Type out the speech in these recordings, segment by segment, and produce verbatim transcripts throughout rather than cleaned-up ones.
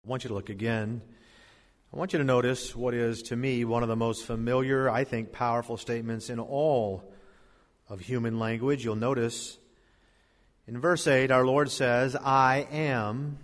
I want you to look again. I want you to notice what is, to me, one of the most familiar, I think, powerful statements in all of human language. You'll notice in verse eight, our Lord says, I am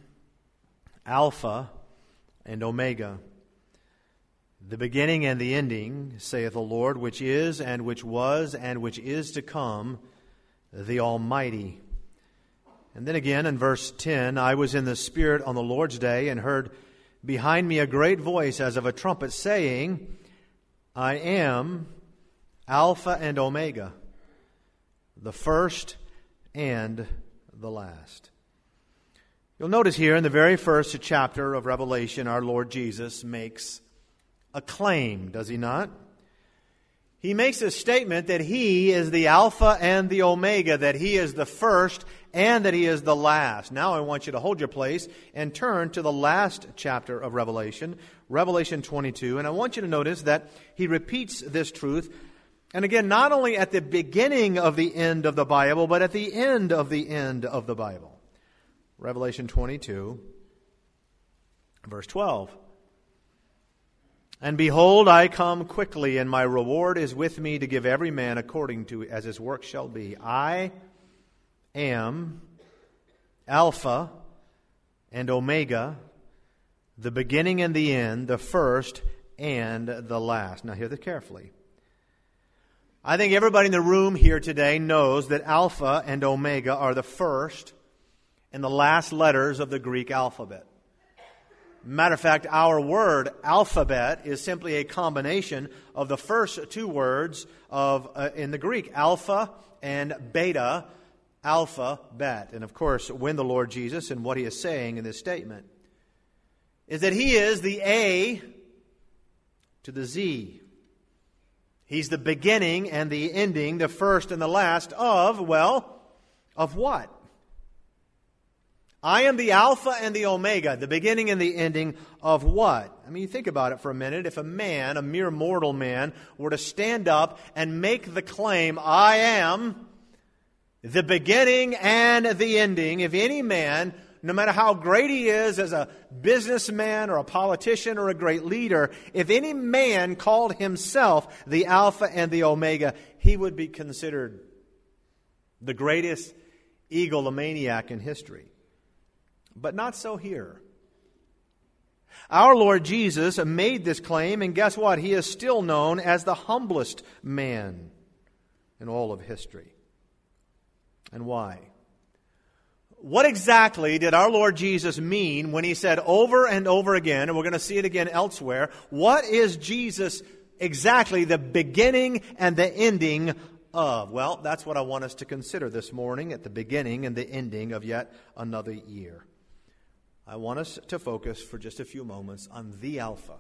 Alpha and Omega, the beginning and the ending, saith the Lord, which is and which was and which is to come, the Almighty. And then again in verse ten, I was in the Spirit on the Lord's day and heard behind me a great voice as of a trumpet saying, I am Alpha and Omega, the first and the last. You'll notice here in the very first chapter of Revelation, our Lord Jesus makes a claim, does he not? He makes a statement that he is the Alpha and the Omega, that he is the first and that he is the last. Now I want you to hold your place and turn to the last chapter of Revelation, Revelation twenty-two. And I want you to notice that he repeats this truth. And again, not only at the beginning of the end of the Bible, but at the end of the end of the Bible. Revelation twenty-two, verse twelve. And behold, I come quickly, and my reward is with me to give every man according to as his work shall be. I am Alpha and Omega, the beginning and the end, the first and the last. Now hear this carefully. I think everybody in the room here today knows that Alpha and Omega are the first and the last letters of the Greek alphabet. Matter of fact, our word alphabet is simply a combination of the first two words of uh, in the Greek, alpha and beta, alpha, bet. And of course, when the Lord Jesus and what he is saying in this statement is that he is the A to the Z. He's the beginning and the ending, the first and the last of, well, of what? I am the Alpha and the Omega, the beginning and the ending of what? I mean, you think about it for a minute. If a man, a mere mortal man, were to stand up and make the claim, I am the beginning and the ending, if any man, no matter how great he is as a businessman or a politician or a great leader, if any man called himself the Alpha and the Omega, he would be considered the greatest egomaniac in history. But not so here. Our Lord Jesus made this claim, and guess what? He is still known as the humblest man in all of history. And why? What exactly did our Lord Jesus mean when he said over and over again, and we're going to see it again elsewhere, what is Jesus exactly the beginning and the ending of? Well, that's what I want us to consider this morning at the beginning and the ending of yet another year. I want us to focus for just a few moments on the Alpha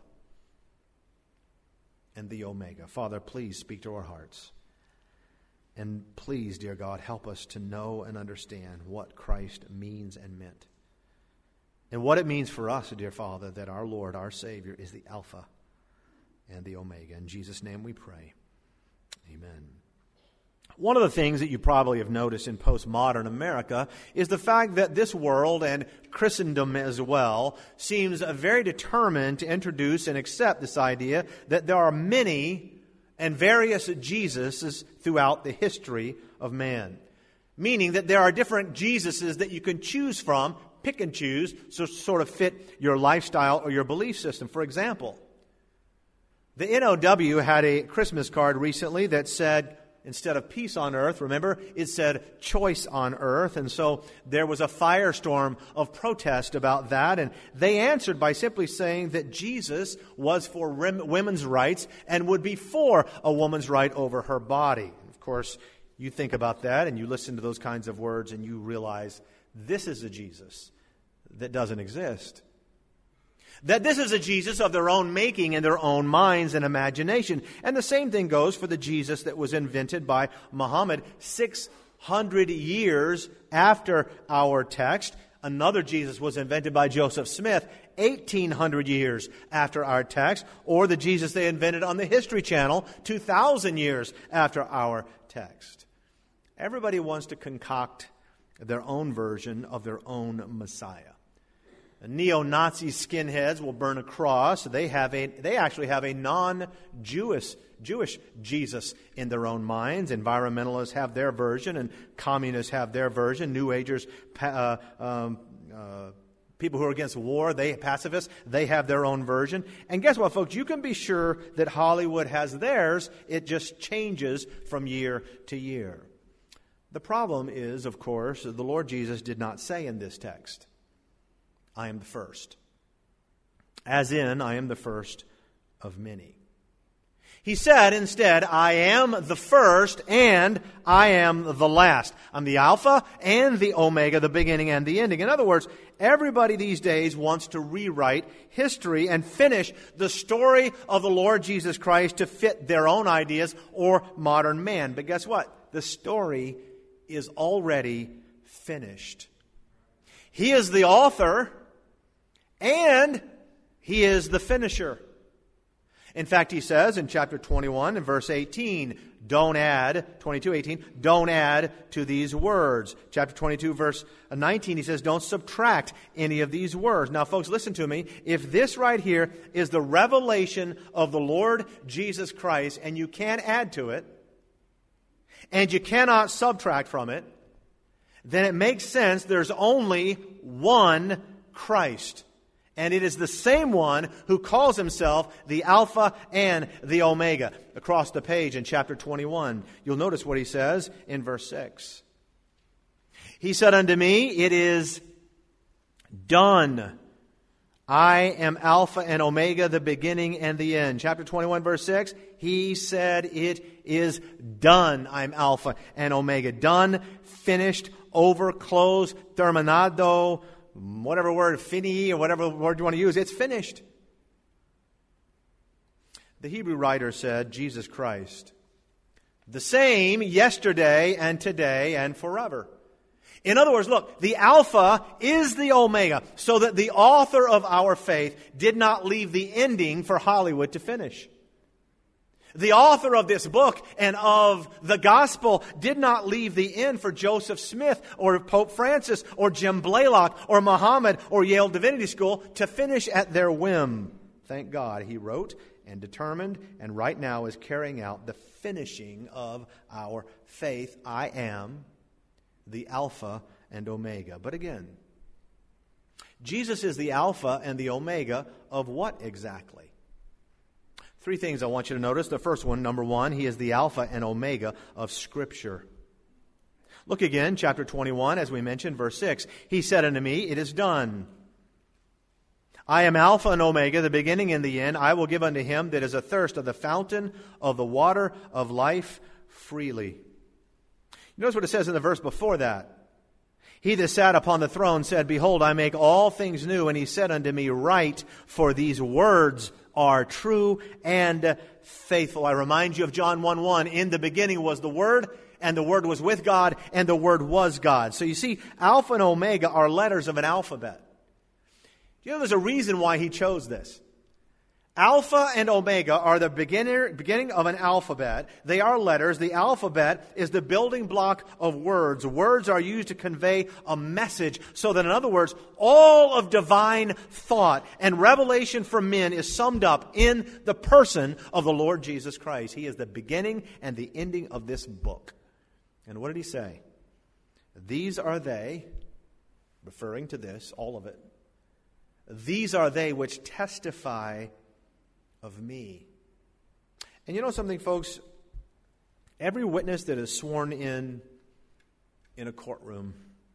and the Omega. Father, please speak to our hearts. And please, dear God, help us to know and understand what Christ means and meant. And what it means for us, dear Father, that our Lord, our Savior, is the Alpha and the Omega. In Jesus' name we pray. Amen. One of the things that you probably have noticed in postmodern America is the fact that this world and Christendom as well seems very determined to introduce and accept this idea that there are many and various Jesuses throughout the history of man. Meaning that there are different Jesuses that you can choose from, pick and choose, so sort of fit your lifestyle or your belief system. For example, the N O W had a Christmas card recently that said, instead of peace on earth, remember, it said choice on earth. And so there was a firestorm of protest about that. And they answered by simply saying that Jesus was for women's rights and would be for a woman's right over her body. Of course, you think about that and you listen to those kinds of words and you realize this is a Jesus that doesn't exist. That this is a Jesus of their own making in their own minds and imagination. And the same thing goes for the Jesus that was invented by Muhammad six hundred years after our text. Another Jesus was invented by Joseph Smith eighteen hundred years after our text. Or the Jesus they invented on the History Channel two thousand years after our text. Everybody wants to concoct their own version of their own Messiah. neo-Nazi skinheads will burn a cross. They have a they actually have a non-Jewish Jewish Jesus in their own minds. Environmentalists have their version, and communists have their version. New Agers, uh, um, uh, people who are against war, they pacifists, they have their own version. And guess what, folks? You can be sure that Hollywood has theirs. It just changes from year to year. The problem is, of course, the Lord Jesus did not say in this text, I am the first. As in, I am the first of many. He said instead, I am the first and I am the last. I'm the Alpha and the Omega, the beginning and the ending. In other words, everybody these days wants to rewrite history and finish the story of the Lord Jesus Christ to fit their own ideas or modern man. But guess what? The story is already finished. He is the author and He is the finisher. In fact, He says in chapter twenty-one and verse eighteen, don't add, twenty-two, eighteen, don't add to these words. Chapter twenty-two, verse nineteen, He says, don't subtract any of these words. Now, folks, listen to me. If this right here is the revelation of the Lord Jesus Christ, and you can't add to it, and you cannot subtract from it, then it makes sense there's only one Christ. And it is the same one who calls Himself the Alpha and the Omega. Across the page in chapter twenty-one, you'll notice what He says in verse six. He said unto me, it is done. I am Alpha and Omega, the beginning and the end. Chapter twenty-one, verse six, He said it is done. I'm Alpha and Omega. Done, finished, over, closed, terminado, whatever word, fini, or whatever word you want to use, it's finished. The Hebrew writer said, Jesus Christ, the same yesterday and today and forever. In other words, look, the Alpha is the Omega, so that the author of our faith did not leave the ending for Hollywood to finish. The author of this book and of the gospel did not leave the end for Joseph Smith or Pope Francis or Jim Blaylock or Muhammad or Yale Divinity School to finish at their whim. Thank God He wrote and determined and right now is carrying out the finishing of our faith. I am the Alpha and Omega. But again, Jesus is the Alpha and the Omega of what exactly? Three things I want you to notice. The first one, number one, He is the Alpha and Omega of Scripture. Look again, chapter twenty-one, as we mentioned, verse six. He said unto me, it is done. I am Alpha and Omega, the beginning and the end. I will give unto him that is athirst of the fountain of the water of life freely. You notice what it says in the verse before that. He that sat upon the throne said, behold, I make all things new. And He said unto me, write, for these words are true and faithful. I remind you of John one one. In the beginning was the Word, and the Word was with God, and the Word was God. So you see, Alpha and Omega are letters of an alphabet. You know, there's a reason why He chose this. Alpha and Omega are the beginner, beginning of an alphabet. They are letters. The alphabet is the building block of words. Words are used to convey a message, so that, in other words, all of divine thought and revelation for men is summed up in the person of the Lord Jesus Christ. He is the beginning and the ending of this book. And what did He say? These are they, referring to this, all of it. These are they which testify of me. And you know something, folks? Every witness that is sworn in in a courtroom,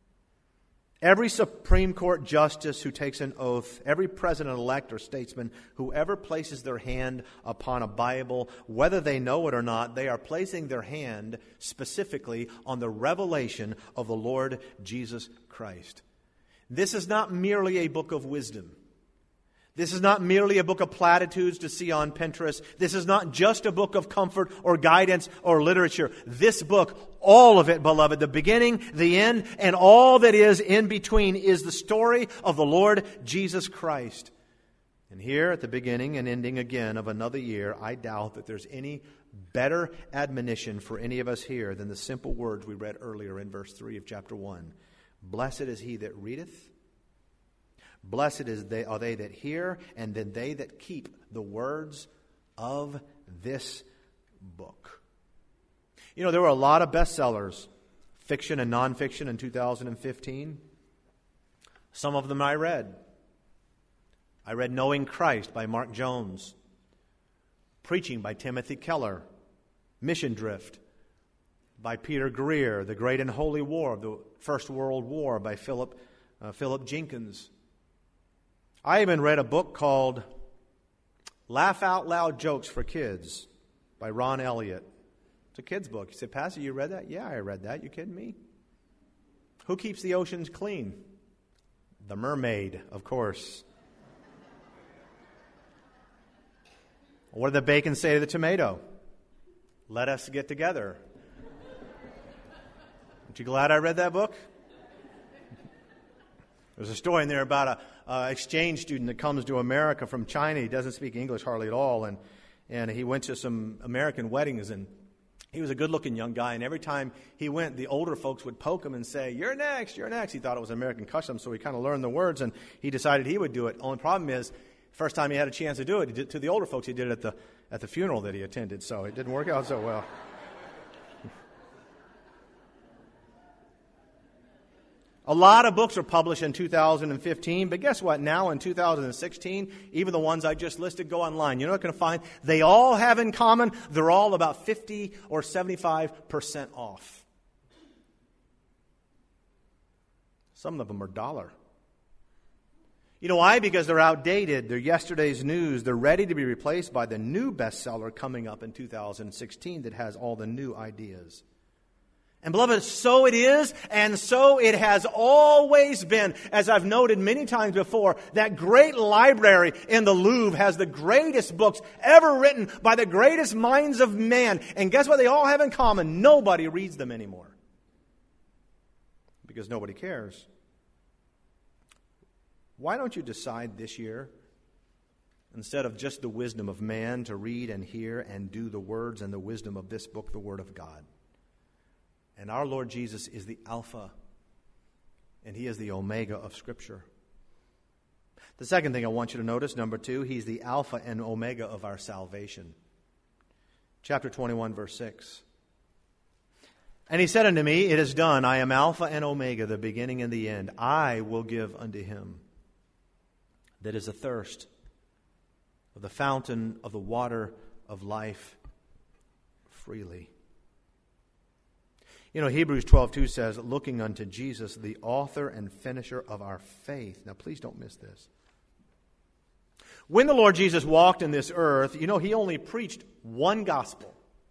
every Supreme Court justice who takes an oath, every president-elect or statesman, whoever places their hand upon a Bible, whether they know it or not, they are placing their hand specifically on the revelation of the Lord Jesus Christ. This is not merely a book of wisdom. This is not merely a book of platitudes to see on Pinterest. This is not just a book of comfort or guidance or literature. This book, all of it, beloved, the beginning, the end, and all that is in between is the story of the Lord Jesus Christ. And here at the beginning and ending again of another year, I doubt that there's any better admonition for any of us here than the simple words we read earlier in verse three of chapter one. Blessed is he that readeth. Blessed is they, are they that hear, and then they that keep the words of this book. You know, there were a lot of bestsellers, fiction and nonfiction, in two thousand fifteen. Some of them I read. I read Knowing Christ by Mark Jones, Preaching by Timothy Keller, Mission Drift by Peter Greer, The Great and Holy War of the First World War by Philip uh, Philip Jenkins. I even read a book called Laugh Out Loud Jokes for Kids by Ron Elliott. It's a kid's book. You said, Pastor, you read that? Yeah, I read that. You kidding me? Who keeps the oceans clean? The mermaid, of course. What did the bacon say to the tomato? Let us get together. Aren't you glad I read that book? There's a story in there about a uh, exchange student that comes to America from China. He doesn't speak English hardly at all, and and he went to some American weddings, and he was a good-looking young guy, and every time he went, the older folks would poke him and say, "You're next, you're next." He thought it was American custom, so he kind of learned the words, and he decided he would do it. Only problem is, first time he had a chance to do it, he did, to the older folks, he did it at the at the funeral that he attended, so it didn't work out so well. A lot of books are published in two thousand fifteen, but guess what? Now in two thousand sixteen, even the ones I just listed, go online. You're not going to find, they all have in common, they're all about fifty or seventy-five percent off. Some of them are dollar. You know why? Because they're outdated. They're yesterday's news. They're ready to be replaced by the new bestseller coming up in two thousand sixteen that has all the new ideas. And beloved, so it is, and so it has always been. As I've noted many times before, that great library in the Louvre has the greatest books ever written by the greatest minds of man. And guess what they all have in common? Nobody reads them anymore. Because nobody cares. Why don't you decide this year, instead of just the wisdom of man, to read and hear and do the words and the wisdom of this book, the Word of God? And our Lord Jesus is the Alpha, and He is the Omega of Scripture. The second thing I want you to notice, number two, He's the Alpha and Omega of our salvation. Chapter twenty-one, verse six. And He said unto me, It is done. I am Alpha and Omega, the beginning and the end. I will give unto him that is athirst of the fountain of the water of life freely. You know, Hebrews twelve two says, looking unto Jesus, the author and finisher of our faith. Now, please don't miss this. When the Lord Jesus walked in this earth, you know, He only preached one gospel.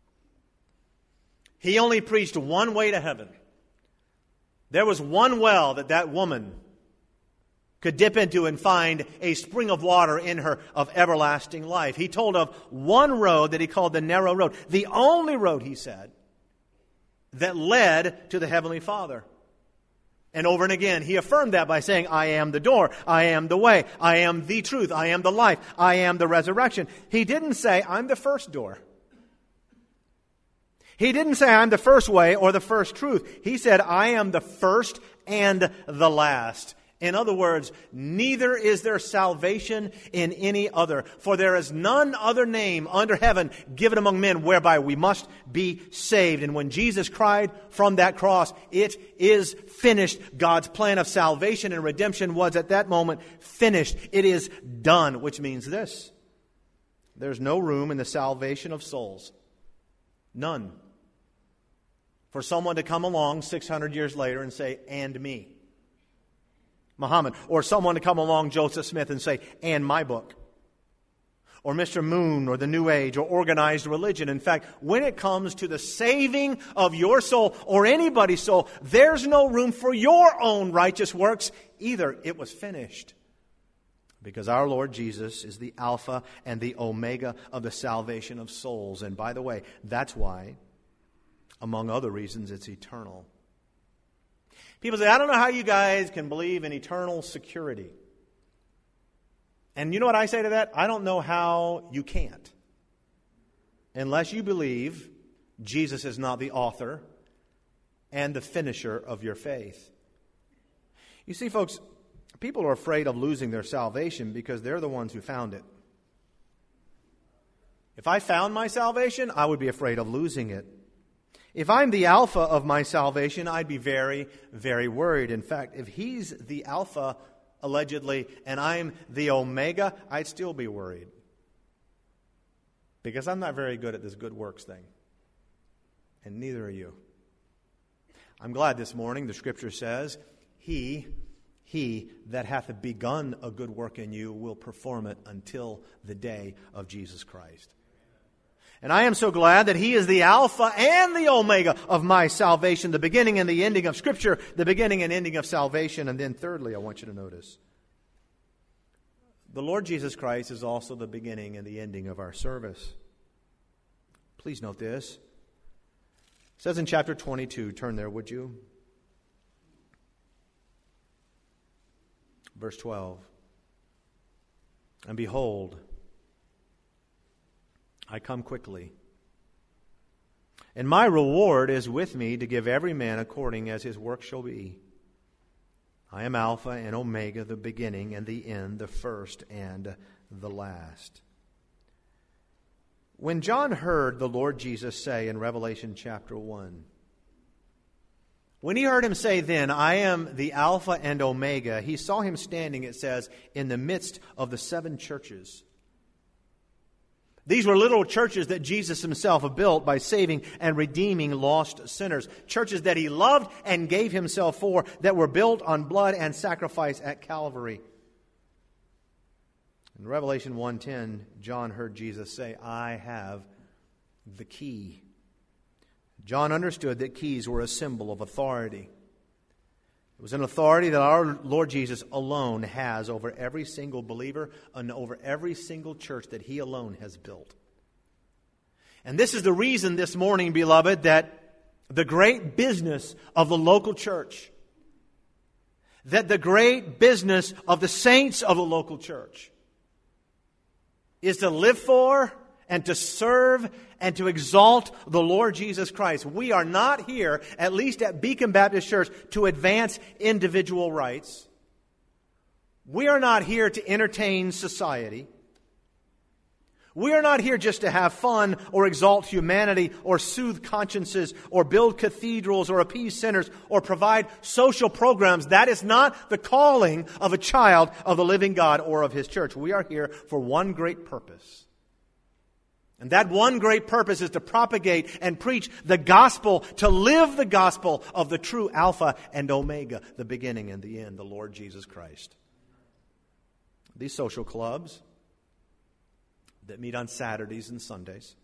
He only preached one way to heaven. There was one well that that woman could dip into and find a spring of water in her of everlasting life. He told of one road that He called the narrow road. The only road, He said, that led to the Heavenly Father. And over and again, He affirmed that by saying, I am the door, I am the way, I am the truth, I am the life, I am the resurrection. He didn't say, I'm the first door. He didn't say, I'm the first way or the first truth. He said, I am the first and the last. In other words, neither is there salvation in any other. For there is none other name under heaven given among men whereby we must be saved. And when Jesus cried from that cross, it is finished. God's plan of salvation and redemption was at that moment finished. It is done, which means this. There's no room in the salvation of souls. None. For someone to come along six hundred years later and say, and me. Muhammad, or someone to come along, Joseph Smith, and say, and my book, or Mister Moon, or the New Age, or organized religion. In fact, when it comes to the saving of your soul, or anybody's soul, there's no room for your own righteous works either. It was finished. Because our Lord Jesus is the Alpha and the Omega of the salvation of souls. And by the way, that's why, among other reasons, it's eternal. People say, I don't know how you guys can believe in eternal security. And you know what I say to that? I don't know how you can't. Unless you believe Jesus is not the author and the finisher of your faith. You see, folks, People are afraid of losing their salvation because they're the ones who found it. If I found my salvation, I would be afraid of losing it. If I'm the alpha of my salvation, I'd be very, very worried. In fact, if he's the alpha, allegedly, and I'm the omega, I'd still be worried. Because I'm not very good at this good works thing. And neither are you. I'm glad this morning the Scripture says, He, He that hath begun a good work in you will perform it until the day of Jesus Christ. And I am so glad that He is the Alpha and the Omega of my salvation, the beginning and the ending of Scripture, the beginning and ending of salvation. And then thirdly, I want you to notice, the Lord Jesus Christ is also the beginning and the ending of our service. Please note this. It says in chapter twenty-two, turn there, would you? Verse twelve. And behold, I come quickly, and my reward is with me to give every man according as his work shall be. I am Alpha and Omega, the beginning and the end, the first and the last. When John heard the Lord Jesus say in Revelation chapter one, when he heard him say then, I am the Alpha and Omega, he saw him standing, it says, in the midst of the seven churches. These were little churches that Jesus himself built by saving and redeeming lost sinners. Churches that he loved and gave himself for, that were built on blood and sacrifice at Calvary. In Revelation one ten, John heard Jesus say, I have the key. John understood that keys were a symbol of authority. It was an authority that our Lord Jesus alone has over every single believer and over every single church that He alone has built. And this is the reason this morning, beloved, that the great business of the local church, that the great business of the saints of the local church is to live for and to serve and to exalt the Lord Jesus Christ. We are not here, at least at Beacon Baptist Church, to advance individual rights. We are not here to entertain society. We are not here just to have fun or exalt humanity or soothe consciences or build cathedrals or appease sinners or provide social programs. That is not the calling of a child of the living God or of His church. We are here for one great purpose. And that one great purpose is to propagate and preach the gospel, to live the gospel of the true Alpha and Omega, the beginning and the end, the Lord Jesus Christ. These social clubs that meet on Saturdays and Sundays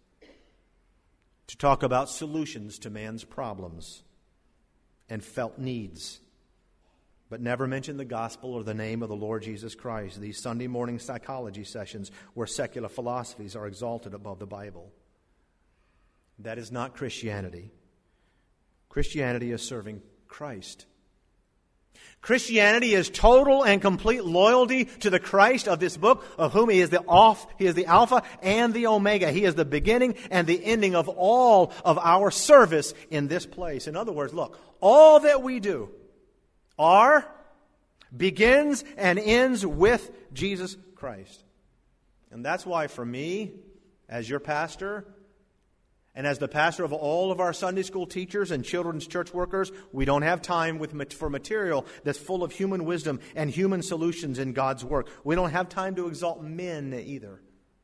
to talk about solutions to man's problems and felt needs, but never mention the gospel or the name of the Lord Jesus Christ. These Sunday morning psychology sessions where secular philosophies are exalted above the Bible. That is not Christianity. Christianity is serving Christ. Christianity is total and complete loyalty to the Christ of this book, of whom He is the off, He is the Alpha and the Omega. He is the beginning and the ending of all of our service in this place. In other words, look, all that we do are, begins and ends with Jesus Christ. And that's why for me, as your pastor, and as the pastor of all of our Sunday school teachers and children's church workers, we don't have time with, for material that's full of human wisdom and human solutions in God's work. We don't have time to exalt men either.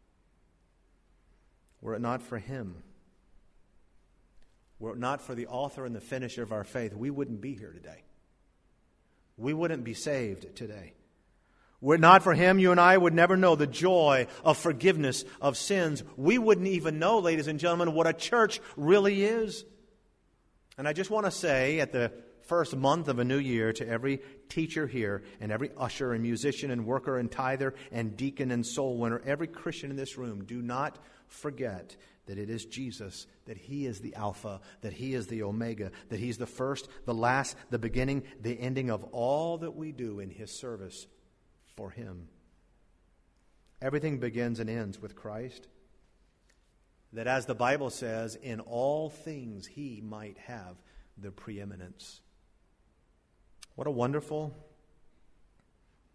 Were it not for Him, were it not for the author and the finisher of our faith, we wouldn't be here today. We wouldn't be saved today. Were it not for Him, you and I would never know the joy of forgiveness of sins. We wouldn't even know, ladies and gentlemen, what a church really is. And I just want to say at the first month of a new year to every teacher here and every usher and musician and worker and tither and deacon and soul winner, every Christian in this room, do not forget that it is Jesus, that He is the Alpha, that He is the Omega, that He's the first, the last, the beginning, the ending of all that we do in His service for Him. Everything begins and ends with Christ. That as the Bible says, in all things He might have the preeminence. What a wonderful,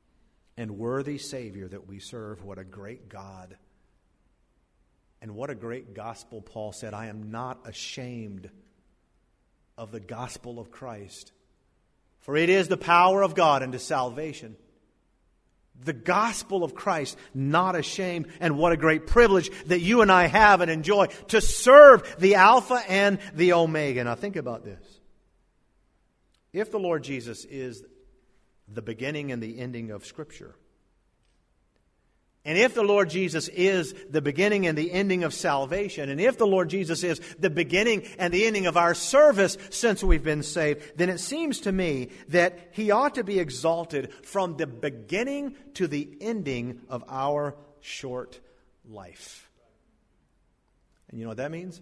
and worthy Savior that we serve. What a great God. And what a great gospel. Paul said, I am not ashamed of the gospel of Christ, for it is the power of God unto salvation. The gospel of Christ, not ashamed. And what a great privilege that you and I have and enjoy to serve the Alpha and the Omega. Now think about this. If the Lord Jesus is the beginning and the ending of Scripture, and if the Lord Jesus is the beginning and the ending of salvation, and if the Lord Jesus is the beginning and the ending of our service since we've been saved, then it seems to me that He ought to be exalted from the beginning to the ending of our short life. And you know what that means?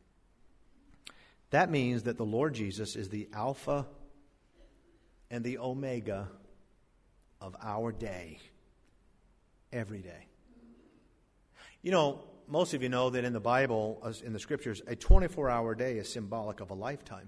That means that the Lord Jesus is the Alpha and the Omega of our day. Every day. You know, most of you know that in the Bible, in the Scriptures, a twenty-four hour day is symbolic of a lifetime.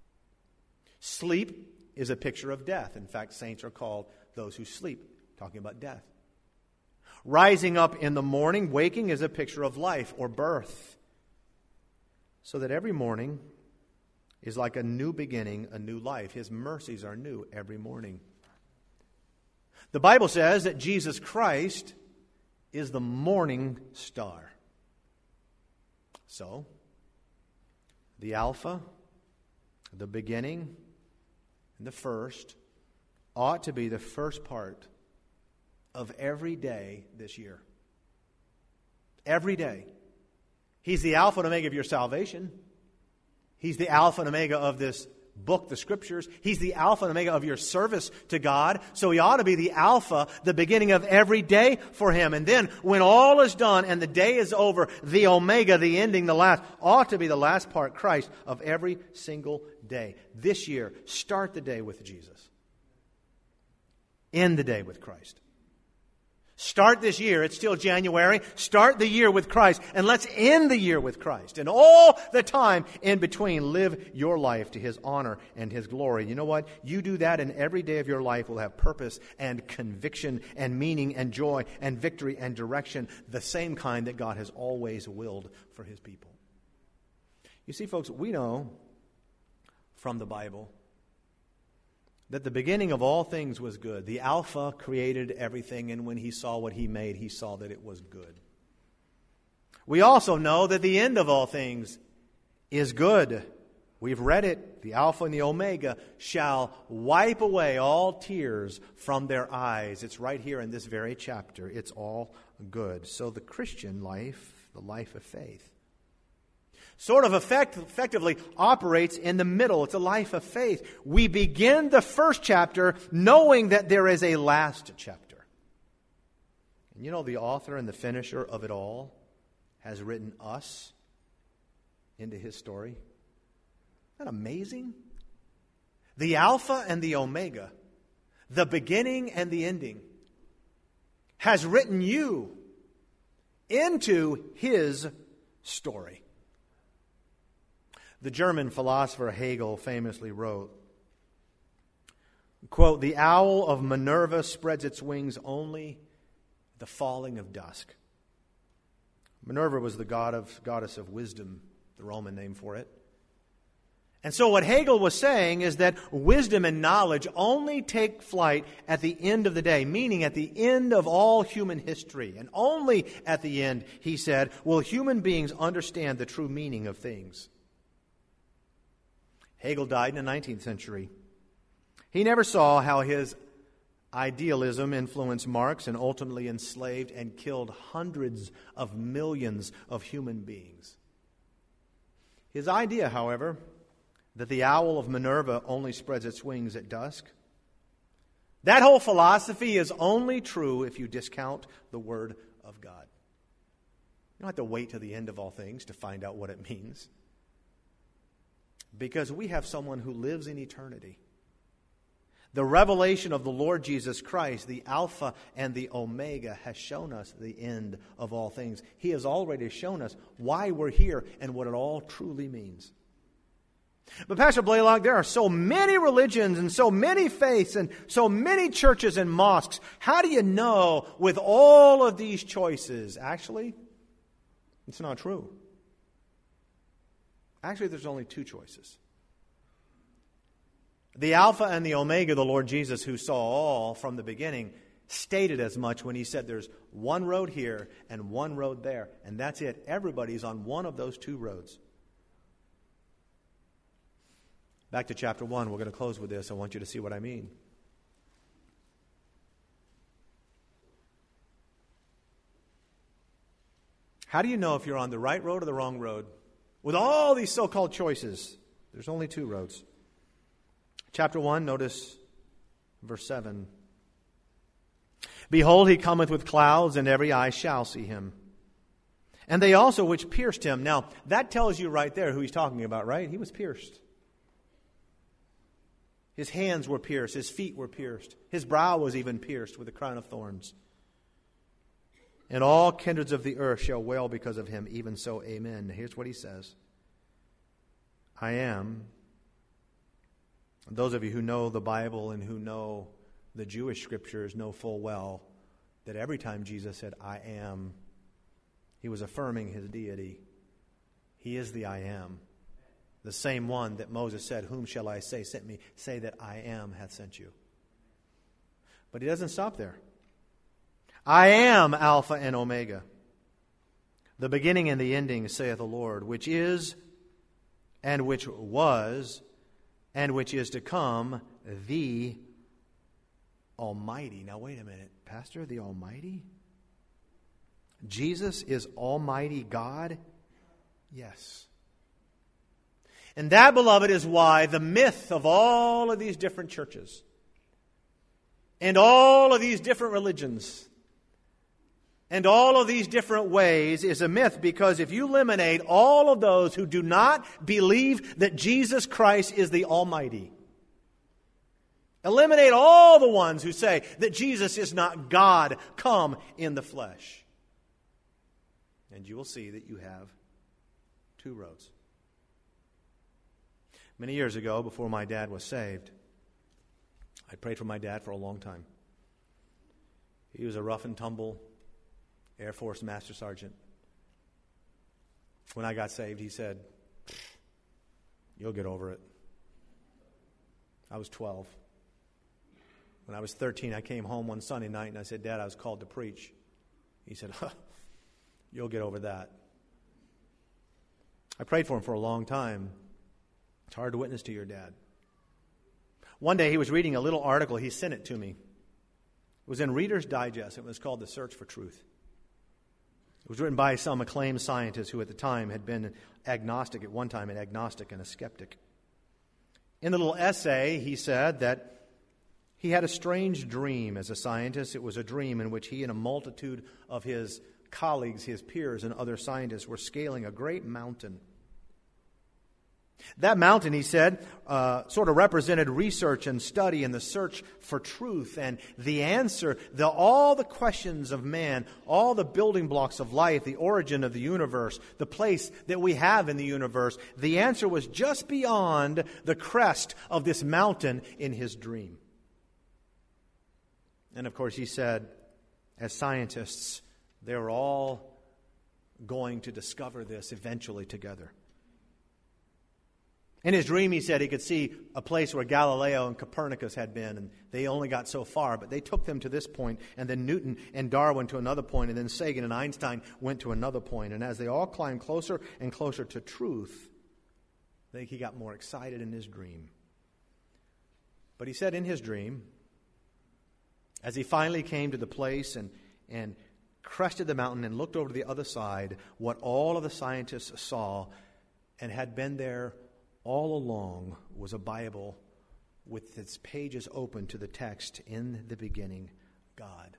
Sleep is a picture of death. In fact, saints are called those who sleep, talking about death. Rising up in the morning, waking, is a picture of life or birth. So that every morning is like a new beginning, a new life. His mercies are new every morning. The Bible says that Jesus Christ is the morning star. So, the Alpha, the beginning, and the first ought to be the first part of every day this year. Every day. He's the Alpha and Omega of your salvation. He's the Alpha and Omega of this book, the Scriptures. He's the Alpha and Omega of your service to God. So He ought to be the Alpha, the beginning of every day for Him. And then when all is done and the day is over, the Omega, the ending, the last, ought to be the last part, Christ, of every single day. This year, start the day with Jesus. End the day with Christ. Start this year, it's still January, start the year with Christ, and let's end the year with Christ. And all the time in between, live your life to His honor and His glory. You know what? You do that, and every day of your life will have purpose and conviction and meaning and joy and victory and direction, the same kind that God has always willed for His people. You see, folks, we know from the Bible that the beginning of all things was good. The Alpha created everything, and when He saw what He made, He saw that it was good. We also know that the end of all things is good. We've read it. The Alpha and the Omega shall wipe away all tears from their eyes. It's right here in this very chapter. It's all good. So the Christian life, the life of faith, sort of effect, effectively operates in the middle. It's a life of faith. We begin the first chapter knowing that there is a last chapter. And you know, the author and the finisher of it all has written us into His story. Isn't that amazing? The Alpha and the Omega, the beginning and the ending, has written you into His story. The German philosopher Hegel famously wrote, quote, "The owl of Minerva spreads its wings only the falling of dusk." Minerva was the god of, goddess of wisdom, the Roman name for it. And so what Hegel was saying is that wisdom and knowledge only take flight at the end of the day, meaning at the end of all human history. And only at the end, he said, will human beings understand the true meaning of things. Hegel died in the nineteenth century. He never saw how his idealism influenced Marx and ultimately enslaved and killed hundreds of millions of human beings. His idea, however, that the owl of Minerva only spreads its wings at dusk, that whole philosophy is only true if you discount the Word of God. You don't have to wait till the end of all things to find out what it means. Because we have someone who lives in eternity. The revelation of the Lord Jesus Christ, the Alpha and the Omega, has shown us the end of all things. He has already shown us why we're here and what it all truly means. But Pastor Blaylock, there are so many religions and so many faiths and so many churches and mosques. How do you know with all of these choices? Actually, it's not true. Actually, there's only two choices. The Alpha and the Omega, the Lord Jesus, who saw all from the beginning, stated as much when he said there's one road here and one road there, and that's it. Everybody's on one of those two roads. Back to chapter one. We're going to close with this. I want you to see what I mean. How do you know if you're on the right road or the wrong road? With all these so-called choices, there's only two roads. Chapter one, notice verse seven. Behold, he cometh with clouds, and every eye shall see him. And they also which pierced him. Now, that tells you right there who he's talking about, right? He was pierced. His hands were pierced. His feet were pierced. His brow was even pierced with a crown of thorns. And all kindreds of the earth shall wail because of him. Even so, amen. Here's what he says. I am. Those of you who know the Bible and who know the Jewish scriptures know full well that every time Jesus said, I am, he was affirming his deity. He is the I am. The same one that Moses said, whom shall I say sent me? Say that I am hath sent you. But he doesn't stop there. I am Alpha and Omega, the beginning and the ending, saith the Lord, which is, and which was, and which is to come, the Almighty. Now wait a minute, Pastor, the Almighty? Jesus is Almighty God? Yes. And that, beloved, is why the myth of all of these different churches and all of these different religions and all of these different ways is a myth, because if you eliminate all of those who do not believe that Jesus Christ is the Almighty, eliminate all the ones who say that Jesus is not God come in the flesh, and you will see that you have two roads. Many years ago, before my dad was saved, I prayed for my dad for a long time. He was a rough and tumble Air Force Master Sergeant. When I got saved, he said, you'll get over it. I was twelve. When I was thirteen, I came home one Sunday night and I said, Dad, I was called to preach. He said, huh, you'll get over that. I prayed for him for a long time. It's hard to witness to your dad. One day he was reading a little article. He sent it to me. It was in Reader's Digest. It was called The Search for Truth. It was written by some acclaimed scientist who at the time had been agnostic, at one time an agnostic and a skeptic. In the little essay, he said that he had a strange dream as a scientist. It was a dream in which he and a multitude of his colleagues, his peers, and other scientists were scaling a great mountain. That mountain, he said, uh, sort of represented research and study and the search for truth and the answer, the, all the questions of man, all the building blocks of life, the origin of the universe, the place that we have in the universe. The answer was just beyond the crest of this mountain in his dream. And of course, he said, as scientists, they were all going to discover this eventually together. In his dream, he said he could see a place where Galileo and Copernicus had been, and they only got so far, but they took them to this point, and then Newton and Darwin to another point, and then Sagan and Einstein went to another point. And as they all climbed closer and closer to truth, I think he got more excited in his dream. But he said in his dream, as he finally came to the place and, and crested the mountain and looked over to the other side, what all of the scientists saw and had been there all along was a Bible with its pages open to the text, in the beginning, God.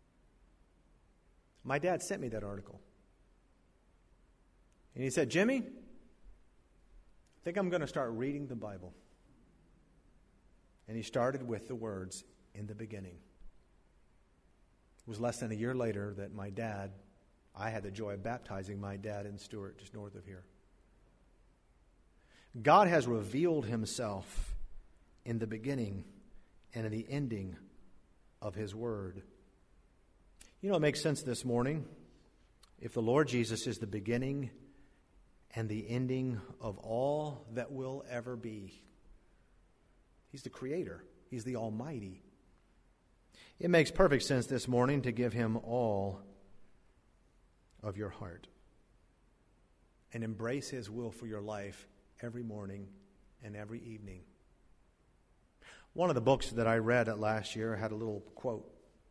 My dad sent me that article. And he said, Jimmy, I think I'm going to start reading the Bible. And he started with the words, in the beginning. It was less than a year later that my dad, I had the joy of baptizing my dad in Stewart, just north of here. God has revealed himself in the beginning and in the ending of his word. You know, it makes sense this morning. If the Lord Jesus is the beginning and the ending of all that will ever be, he's the creator. He's the Almighty. It makes perfect sense this morning to give him all of your heart and embrace his will for your life every morning and every evening. One of the books that I read last year had a little quote.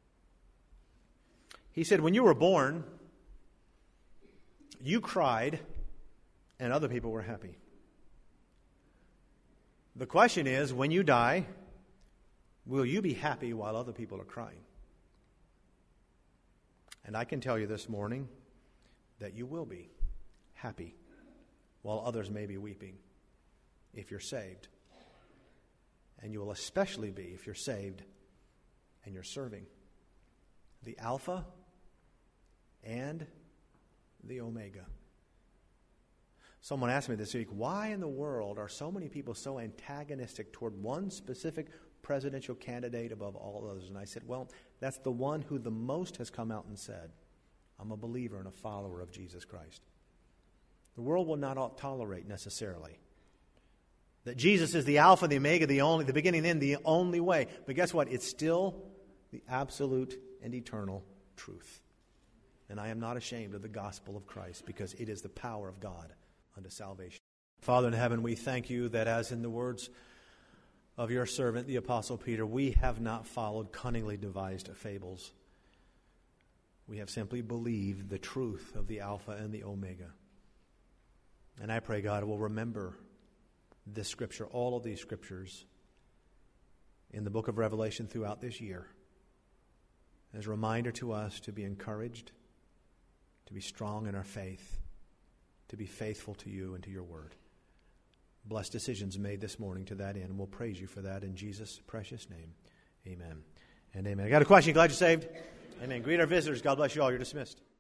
He said, when you were born, you cried and other people were happy. The question is, when you die, will you be happy while other people are crying? And I can tell you this morning that you will be happy while others may be weeping if you're saved. And you will especially be if you're saved and you're serving the Alpha and the Omega. Someone asked me this week, why in the world are so many people so antagonistic toward one specific presidential candidate above all others? And I said, well, that's the one who the most has come out and said, I'm a believer and a follower of Jesus Christ. The world will not tolerate necessarily that Jesus is the Alpha, the Omega, the only, the beginning and end, the only way. But guess what? It's still the absolute and eternal truth. And I am not ashamed of the gospel of Christ because it is the power of God unto salvation. Father in heaven, we thank you that as in the words of your servant, the Apostle Peter, we have not followed cunningly devised fables. We have simply believed the truth of the Alpha and the Omega. And I pray, God, we'll remember this scripture, all of these scriptures in the book of Revelation throughout this year as a reminder to us to be encouraged, to be strong in our faith, to be faithful to you and to your word. Blessed decisions made this morning to that end, and we'll praise you for that in Jesus' precious name. Amen and amen. I got a question. Glad you're saved? Amen. Greet our visitors. God bless you all. You're dismissed.